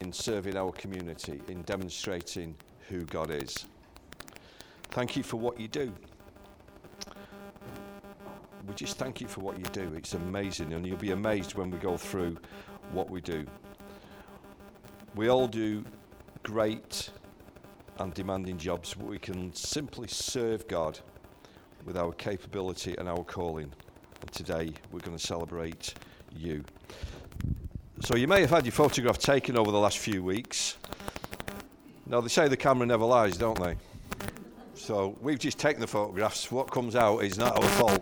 in serving our community, in demonstrating who God is. Thank you for what you do. We just thank you for what you do. It's amazing, and you'll be amazed when we go through what we do. We all do great and demanding jobs, but we can simply serve God with our capability and our calling. And today we're going to celebrate you. So you may have had your photograph taken over the last few weeks. Now, they say the camera never lies, don't they? So we've just taken the photographs. What comes out is not our fault.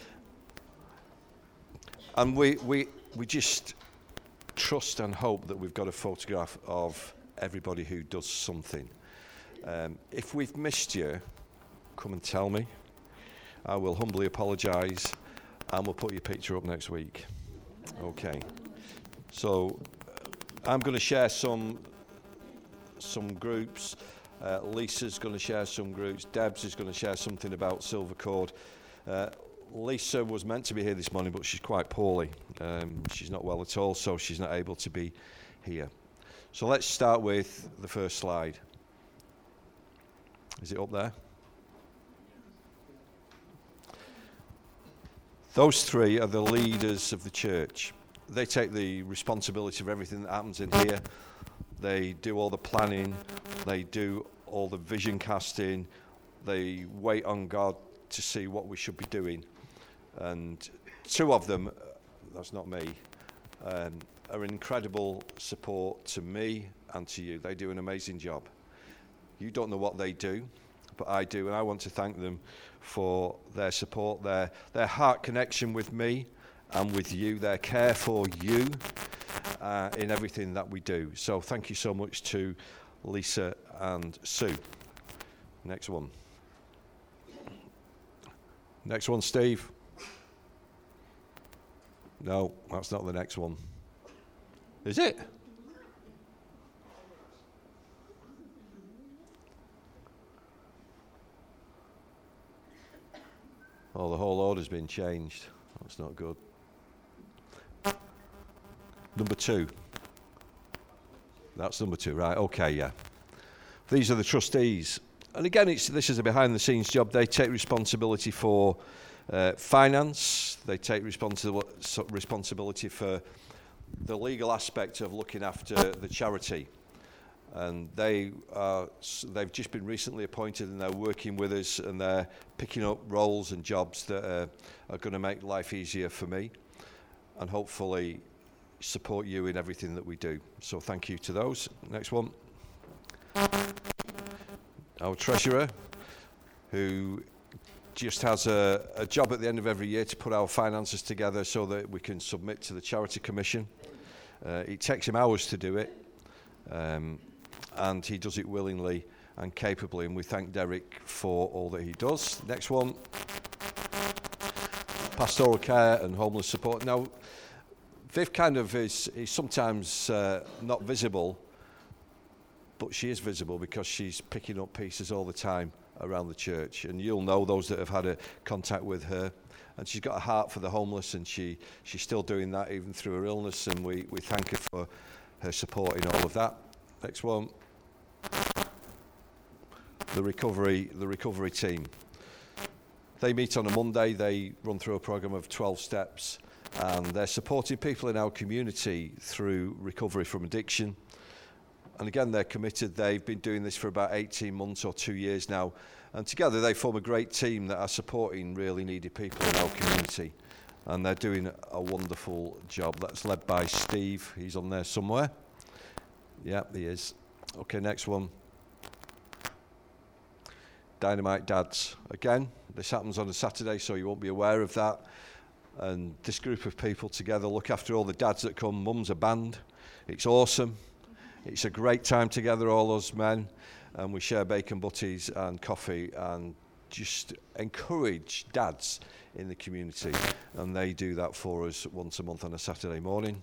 And we just trust and hope that we've got a photograph of everybody who does something. If we've missed you, come and tell me. I will humbly apologise, and we'll put your picture up next week. Okay. So I'm going to share some groups. Lisa's going to share some groups. Debs is going to share something about Silver Cord. Lisa was meant to be here this morning, but she's quite poorly. She's not well at all, so she's not able to be here. So let's start with the first slide. Is it up there? Those three are the leaders of the church. They take the responsibility of everything that happens in here. They do all the planning. They do all the vision casting. They wait on God to see what we should be doing. And two of them, that's not me, are an incredible support to me and to you. They do an amazing job. You don't know what they do, but I do, and I want to thank them for their support, their heart connection with me and with you, their care for you in everything that we do. So thank you so much to Lisa and Sue. Next one. Next one, Steve. No, that's not the next one. Is it? Oh, the whole order's been changed. That's not good. Number 2. That's number 2, right? Okay, yeah. These are the trustees. And again, this is a behind-the-scenes job. They take responsibility for finance. They take responsibility for the legal aspect of looking after the charity. And they've just been recently appointed, and they're working with us, and they're picking up roles and jobs that are going to make life easier for me, and hopefully support you in everything that we do. So thank you to those. Next one. Our treasurer, who just has a job at the end of every year to put our finances together so that we can submit to the Charity Commission. It takes him hours to do it, and he does it willingly and capably, and we thank Derek for all that he does. Next one. Pastoral care and homeless support. Now, Viv kind of is sometimes not visible, but she is visible because she's picking up pieces all the time around the church, and you'll know those that have had a contact with her. And she's got a heart for the homeless, and she's still doing that even through her illness, and we thank her for her support in all of that. Next one. The recovery team. They meet on a Monday. They run through a program of 12 steps, and they're supporting people in our community through recovery from addiction. And again, they're committed. They've been doing this for about 18 months or 2 years now. And together they form a great team that are supporting really needy people in our community. And they're doing a wonderful job. That's led by Steve. He's on there somewhere. Yeah, he is. Okay, next one. Dynamite Dads. Again, this happens on a Saturday, so you won't be aware of that. And this group of people together look after all the dads that come. Mum's a band. It's awesome. It's a great time together, all us men, and we share bacon butties and coffee and just encourage dads in the community, and they do that for us once a month on a Saturday morning.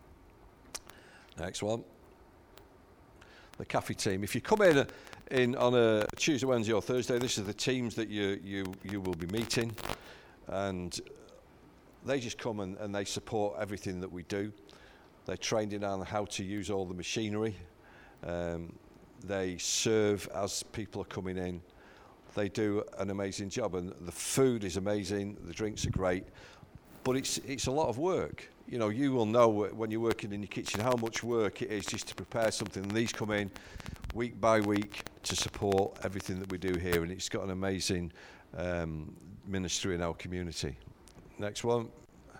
Next one. The cafe team. If you come in on a Tuesday, Wednesday or Thursday, this is the teams that you will be meeting, and they just come and they support everything that we do. They're trained in on how to use all the machinery. They serve as people are coming in. They do an amazing job, and the food is amazing. The drinks are great, but it's a lot of work. You know, you will know when you're working in your kitchen how much work it is just to prepare something. And these come in week by week to support everything that we do here, and it's got an amazing ministry in our community. Next one.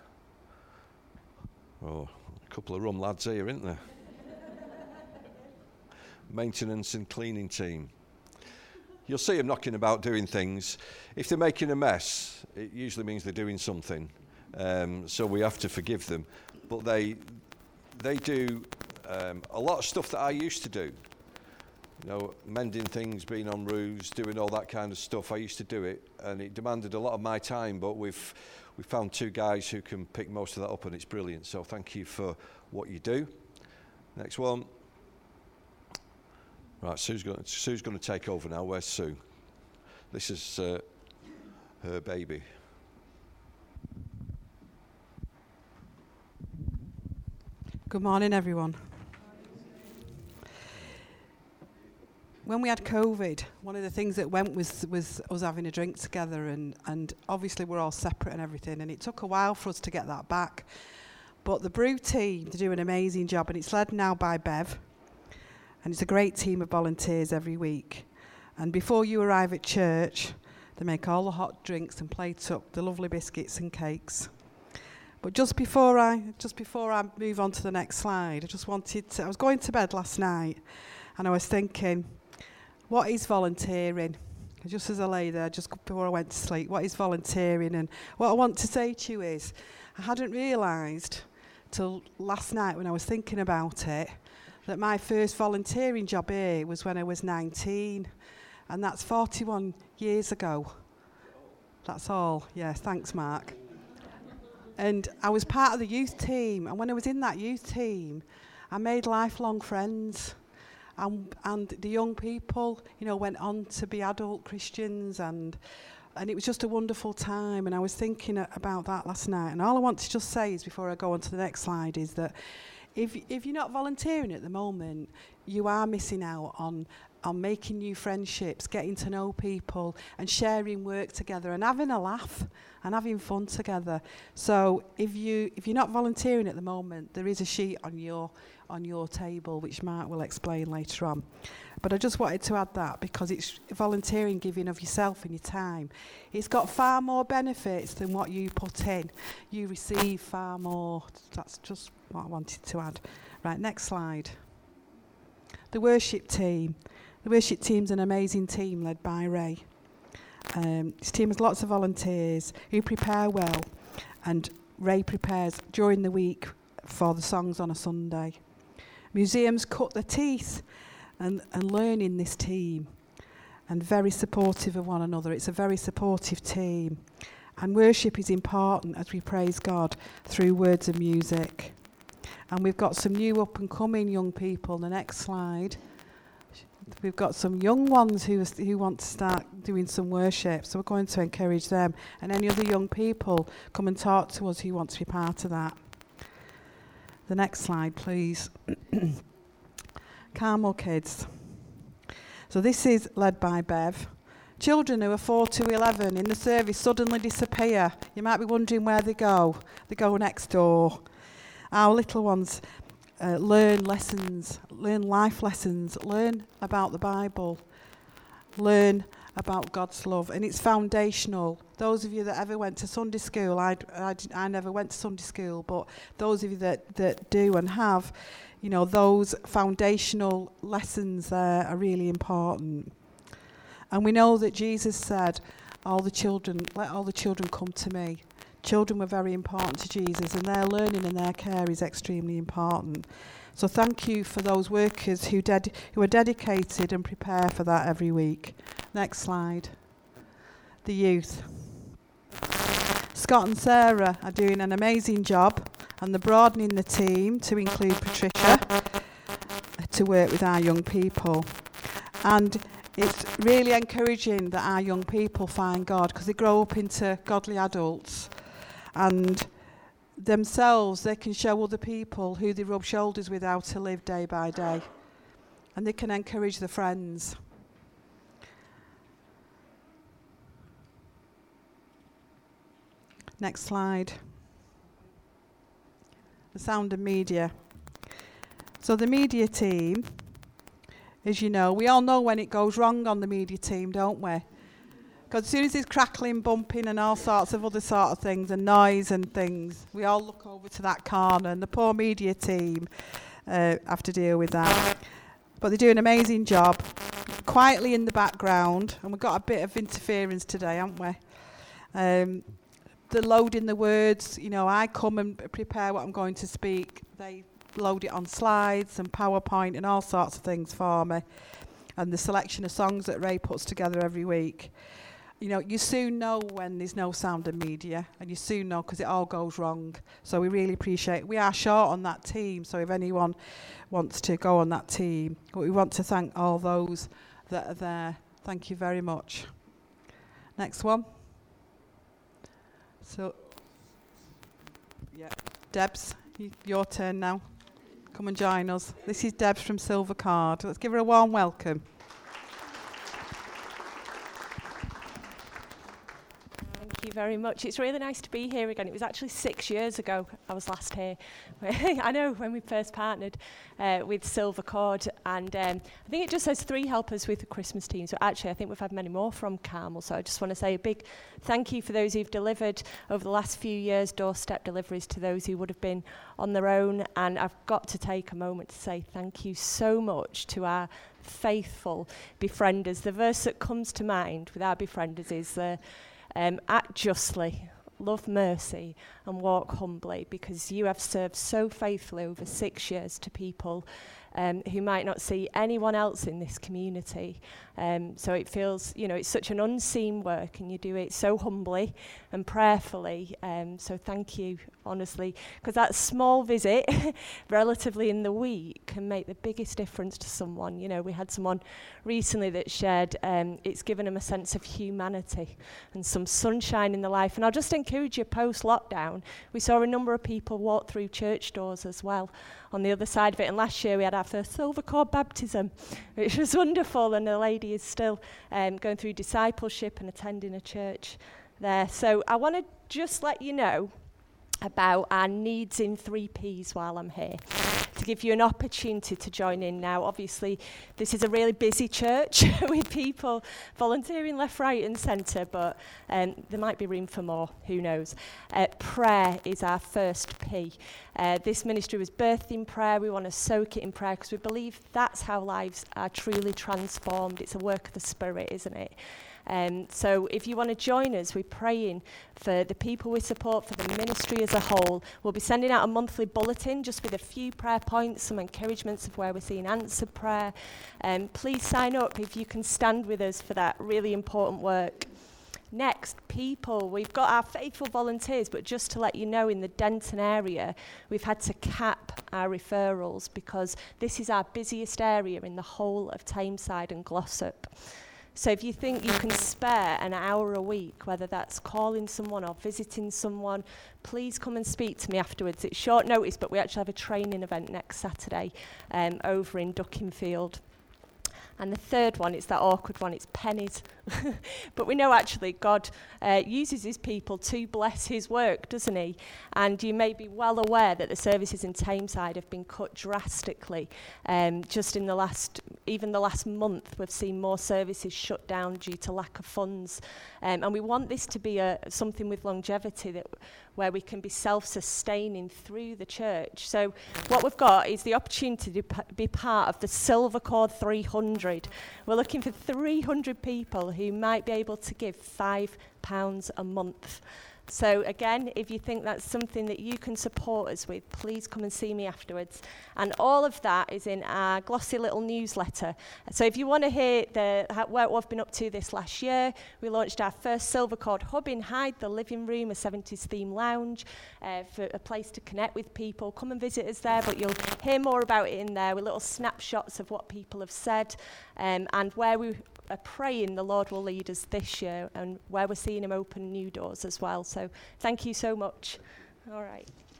Oh, a couple of rum lads here, isn't there? Maintenance and cleaning team. You'll see them knocking about doing things. If they're making a mess, it usually means they're doing something. So we have to forgive them. But they do a lot of stuff that I used to do. You know, mending things, being on roofs, doing all that kind of stuff. I used to do it, and it demanded a lot of my time. But we've found two guys who can pick most of that up, and it's brilliant. So thank you for what you do. Next one. Right, Sue's going to take over now. Where's Sue? This is her baby. Good morning, everyone. When we had COVID, one of the things that went was us having a drink together, and obviously we're all separate and everything, and it took a while for us to get that back. But the Brew team, they do an amazing job, and it's led now by Bev. And it's a great team of volunteers every week. And before you arrive at church, they make all the hot drinks and plate up the lovely biscuits and cakes. But just before I move on to the next slide, I was going to bed last night, and I was thinking, what is volunteering? Just as I lay there, just before I went to sleep, what is volunteering? And what I want to say to you is, I hadn't realised till last night when I was thinking about it, that my first volunteering job here was when I was 19, and that's 41 years ago. That's all. Yes, thanks, Mark. And I was part of the youth team, and when I was in that youth team, I made lifelong friends. And the young people, you know, went on to be adult Christians, and it was just a wonderful time. And I was thinking about that last night. And all I want to just say is, before I go on to the next slide, is that if you're not volunteering at the moment, you are missing out on making new friendships, getting to know people, and sharing work together, and having a laugh and having fun together. So if you're not volunteering at the moment, there is a sheet on your table, which Mark will explain later on. But I just wanted to add that, because it's volunteering, giving of yourself and your time. It's got far more benefits than what you put in. You receive far more. That's just what I wanted to add. Right, next slide. The worship team. The worship team's an amazing team led by Ray. This team has lots of volunteers who prepare well, and Ray prepares during the week for the songs on a Sunday. Museums cut their teeth and learn in this team, and very supportive of one another. It's a very supportive team. And worship is important as we praise God through words and music. And we've got some new up-and-coming young people. The next slide. We've got some young ones who want to start doing some worship, so we're going to encourage them. And any other young people, come and talk to us who want to be part of that. The next slide, please. Carmel Kids. So this is led by Bev. Children who are 4 to 11 in the service suddenly disappear. You might be wondering where they go. They go next door. Our little ones learn lessons, learn life lessons, learn about the Bible, learn about God's love, and it's foundational. Those of you that ever went to Sunday school, I never went to Sunday school, but those of you that do and have, you know, those foundational lessons there are really important. And we know that Jesus said, let all the children come to me. Children were very important to Jesus, and their learning and their care is extremely important. So thank you for those workers who are dedicated and prepare for that every week. Next slide. The youth. Scott and Sarah are doing an amazing job, and they're broadening the team to include Patricia to work with our young people. And it's really encouraging that our young people find God, because they grow up into godly adults. And themselves, they can show other people who they rub shoulders with how to live day by day. And they can encourage their friends. Next slide. The sound and media. So the media team, as you know, we all know when it goes wrong on the media team, don't we? Because as soon as there's crackling, bumping and all sorts of other sort of things and noise and things, we all look over to that corner and the poor media team have to deal with that. But they do an amazing job, quietly in the background, and we've got a bit of interference today, haven't we? They're loading the words, you know, I come and prepare what I'm going to speak. They load it on slides and PowerPoint and all sorts of things for me. And the selection of songs that Ray puts together every week. You know, you soon know when there's no sound and media, and you soon know because it all goes wrong. So we really appreciate it. We are short on that team, so if anyone wants to go on that team, but we want to thank all those that are there. Thank you very much. Next one. So, yeah, Debs, your turn now. Come and join us. This is Debs from Silver Card. Let's give her a warm welcome. Thank you very much. It's really nice to be here again. It was actually 6 years ago I was last here. I know, when we first partnered with Silver Cord, and I think it just says 3 helpers with the Christmas team. So actually I think we've had many more from Carmel. So I just want to say a big thank you for those who've delivered over the last few years, doorstep deliveries to those who would have been on their own. And I've got to take a moment to say thank you so much to our faithful befrienders. The verse that comes to mind with our befrienders is act justly, love mercy, and walk humbly, because you have served so faithfully over 6 years to people who might not see anyone else in this community. So it feels, you know, it's such an unseen work, and you do it so humbly and prayerfully. So thank you, honestly, because that small visit, relatively in the week, can make the biggest difference to someone. You know, we had someone recently that shared it's given them a sense of humanity and some sunshine in their life. And I'll just encourage you, post-lockdown, we saw a number of people walk through church doors as well on the other side of it. And last year we had our first Silver Cord baptism, which was wonderful, and the lady is still going through discipleship and attending a church there. So I want to just let you know about our needs in 3Ps while I'm here, to give you an opportunity to join in now. Obviously, this is a really busy church with people volunteering left, right and centre, but there might be room for more, who knows. Prayer is our first P. This ministry was birthed in prayer. We want to soak it in prayer because we believe that's how lives are truly transformed. It's a work of the Spirit, isn't it? So if you want to join us, we're praying for the people we support, for the ministry as a whole. We'll be sending out a monthly bulletin just with a few prayer points, some encouragements of where we're seeing answered prayer. Please sign up if you can stand with us for that really important work. Next, people. We've got our faithful volunteers, but just to let you know, in the Denton area, we've had to cap our referrals because this is our busiest area in the whole of Tameside and Glossop. So if you think you can spare an hour a week, whether that's calling someone or visiting someone, please come and speak to me afterwards. It's short notice, but we actually have a training event next Saturday over in Duckingfield. And the third one, it's that awkward one, it's pennies. But we know actually God uses his people to bless his work, doesn't he? And you may be well aware that the services in Tameside have been cut drastically. Just in the last month, we've seen more services shut down due to lack of funds. And we want this to be something with longevity, where we can be self-sustaining through the church. So what we've got is the opportunity to be part of the Silver Cord 300. We're looking for 300 people who might be able to give £5 a month. So again, if you think that's something that you can support us with, please come and see me afterwards. And all of that is in our glossy little newsletter. So if you want to hear what we've been up to this last year, we launched our first Silver Cord hub in Hyde, the living room, a 70s theme lounge, for a place to connect with people. Come and visit us there, but you'll hear more about it in there with little snapshots of what people have said, and where we are praying the Lord will lead us this year, and where we're seeing him open new doors as well. So thank you so much. All right.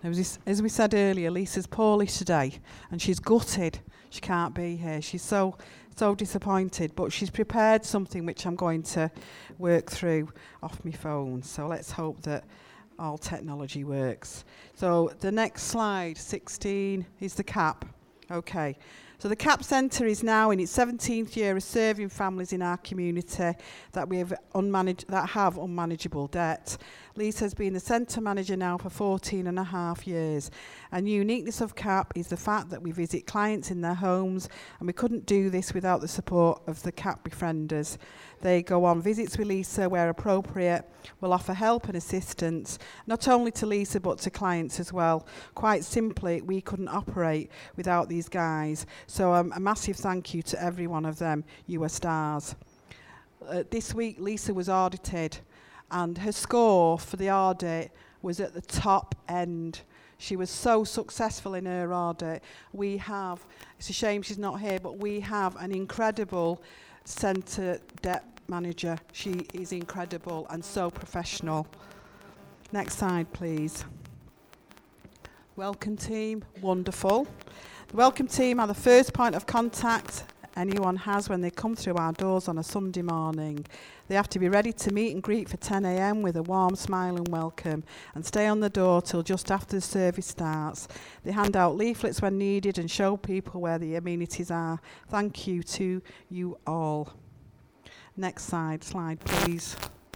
As we said earlier, Lisa's poorly today, and she's gutted. She can't be here. She's so disappointed, but she's prepared something which I'm going to work through off my phone. So let's hope that all technology works. So the next slide, 16, is the CAP. Okay. So the CAP Centre is now in its 17th year of serving families in our community that have unmanageable debt. Lisa has been the centre manager now for 14 and a half years. And the uniqueness of CAP is the fact that we visit clients in their homes, and we couldn't do this without the support of the CAP befrienders. They go on visits with Lisa where appropriate, will offer help and assistance, not only to Lisa but to clients as well. Quite simply, we couldn't operate without these guys. So a massive thank you to every one of them. You are stars. This week, Lisa was audited, and her score for the audit was at the top end. She was so successful in her audit. It's a shame she's not here, but we have an incredible centre debt manager. She is incredible and so professional. Next slide, please. Welcome team, wonderful. The welcome team are the first point of contact anyone has when they come through our doors on a Sunday morning. They have to be ready to meet and greet for 10 a.m. with a warm smile and welcome, and stay on the door till just after the service starts. They hand out leaflets when needed and show people where the amenities are. Thank you to you all. Next slide please.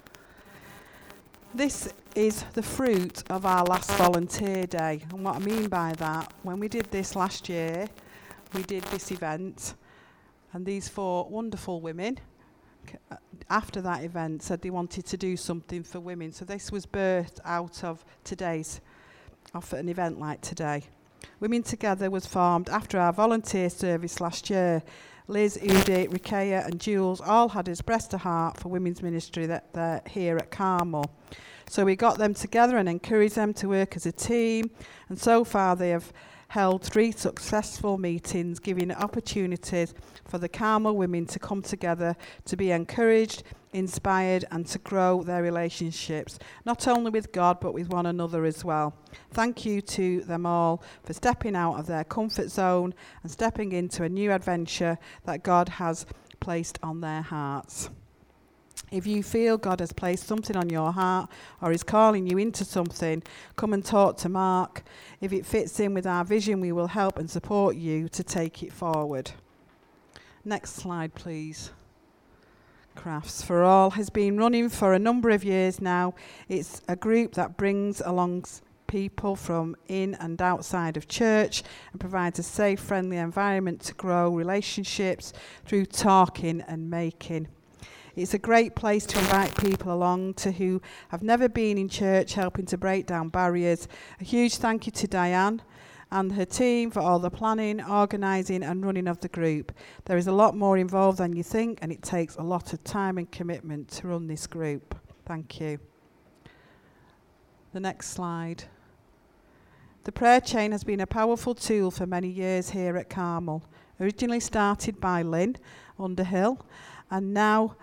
This is the fruit of our last volunteer day, and what I mean by that, when we did this last year, we did this event, and these 4 wonderful women after that event said they wanted to do something for women. So this was birthed out of an event like today. Women Together was formed after our volunteer service last year. Liz, Udi, Rikeya and Jules all had expressed a heart for women's ministry that they're here at Carmel. So we got them together and encouraged them to work as a team, and so far they have held 3 successful meetings, giving opportunities for the Carmel women to come together to be encouraged, inspired and to grow their relationships, not only with God but with one another as well. Thank you to them all for stepping out of their comfort zone and stepping into a new adventure that God has placed on their hearts. If you feel God has placed something on your heart or is calling you into something, come and talk to Mark. If it fits in with our vision, we will help and support you to take it forward. Next slide, please. Crafts for All has been running for a number of years now. It's a group that brings along people from in and outside of church and provides a safe, friendly environment to grow relationships through talking and making. It's a great place to invite people along to who have never been in church, helping to break down barriers. A huge thank you to Diane and her team for all the planning, organising and running of the group. There is a lot more involved than you think, and it takes a lot of time and commitment to run this group. Thank you. The next slide. The prayer chain has been a powerful tool for many years here at Carmel. Originally started by Lynn Underhill, and now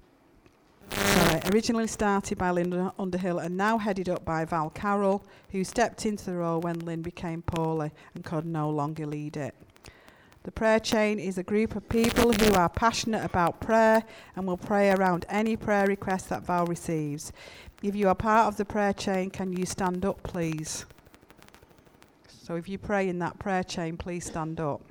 headed up by Val Carroll, who stepped into the role when Lynn became poorly and could no longer lead it. The prayer chain is a group of people who are passionate about prayer and will pray around any prayer request that Val receives. If you are part of the prayer chain, can you stand up, please? So if you pray in that prayer chain, please stand up.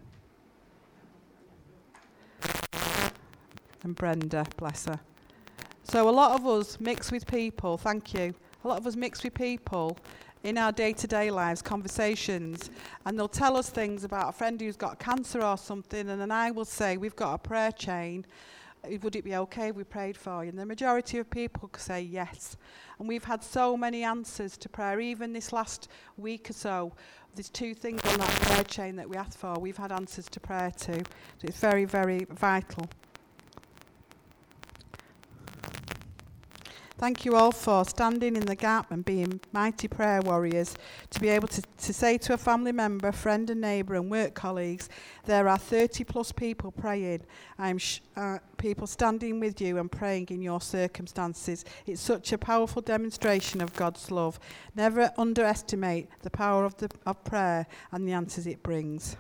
And Brenda, bless her. So a lot of us mix with people, thank you. A lot of us mix with people in our day-to-day lives, conversations, and they'll tell us things about a friend who's got cancer or something, and then I will say, we've got a prayer chain. Would it be okay if we prayed for you? And the majority of people say yes. And we've had so many answers to prayer. Even this last week or so, there's 2 things on that prayer chain that we asked for. We've had answers to prayer to. So it's very, very vital. Thank you all for standing in the gap and being mighty prayer warriors. To be able to say to a family member, friend and neighbour and work colleagues, there are 30 plus people praying. People standing with you and praying in your circumstances. It's such a powerful demonstration of God's love. Never underestimate the power of prayer and the answers it brings.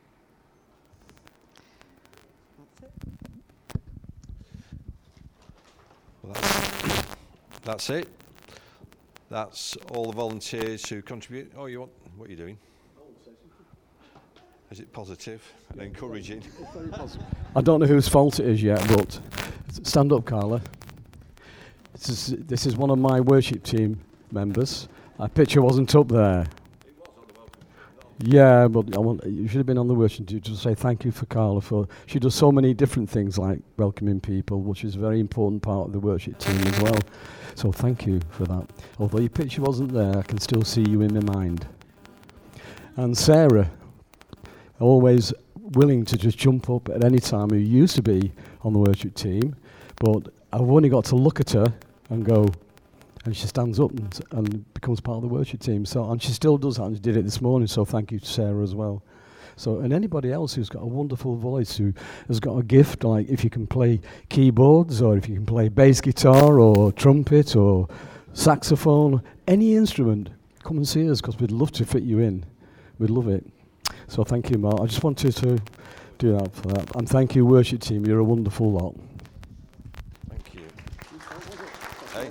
Well, that's it. That's all the volunteers who contribute. Oh, what are you doing? Is it positive and encouraging? Very positive. I don't know whose fault it is yet, but stand up, Carla. This is one of my worship team members. Our picture wasn't up there. It was on the welcome. Yeah, but you should have been on the worship team to say thank you for Carla. She does so many different things like welcoming people, which is a very important part of the worship team as well. So thank you for that. Although your picture wasn't there, I can still see you in my mind. And Sarah, always willing to just jump up at any time, who used to be on the worship team, but I've only got to look at her and go, and she stands up and becomes part of the worship team. So, and she still does that, and she did it this morning, so thank you to Sarah as well. So, and anybody else who's got a wonderful voice, who has got a gift, like if you can play keyboards, or if you can play bass guitar, or trumpet, or saxophone, any instrument, come and see us, because we'd love to fit you in. We'd love it. So thank you, Mark. I just wanted to do that for that. And thank you, worship team. You're a wonderful lot. Thank you. Hey?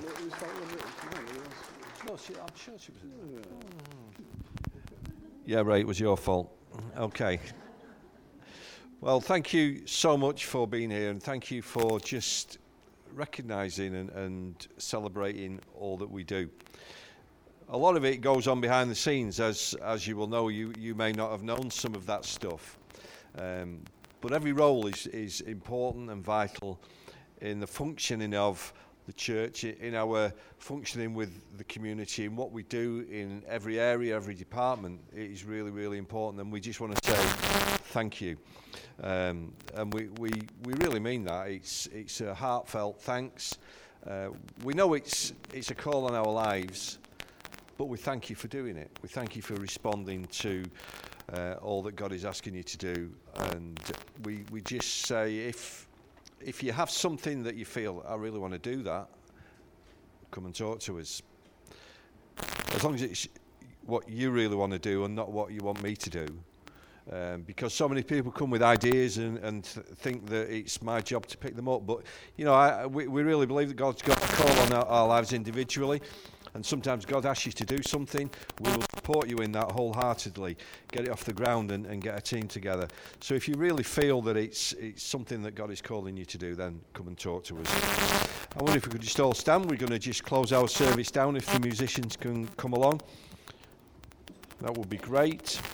No, I'm sure she was. Yeah, Ray, it was your fault. Okay. Well, thank you so much for being here, and thank you for just recognising and celebrating all that we do. A lot of it goes on behind the scenes, as you will know. You may not have known some of that stuff, but every role is important and vital in the functioning of the church, in our functioning with the community, and what we do in every area, every department. It is really, really important, and we just want to say thank you. And we really mean that. It's a heartfelt thanks. We know it's a call on our lives, but we thank you for doing it. We thank you for responding to all that God is asking you to do. And we just say, if you have something that you feel, I really want to do that, come and talk to us. As long as it's what you really want to do and not what you want me to do. Because so many people come with ideas and think that it's my job to pick them up. But, you know, we really believe that God's got a call on our lives individually. And sometimes God asks you to do something. We will support you in that wholeheartedly. Get it off the ground and get a team together. So if you really feel that it's something that God is calling you to do, then come and talk to us. I wonder if we could just all stand. We're going to just close our service down if the musicians can come along. That would be great.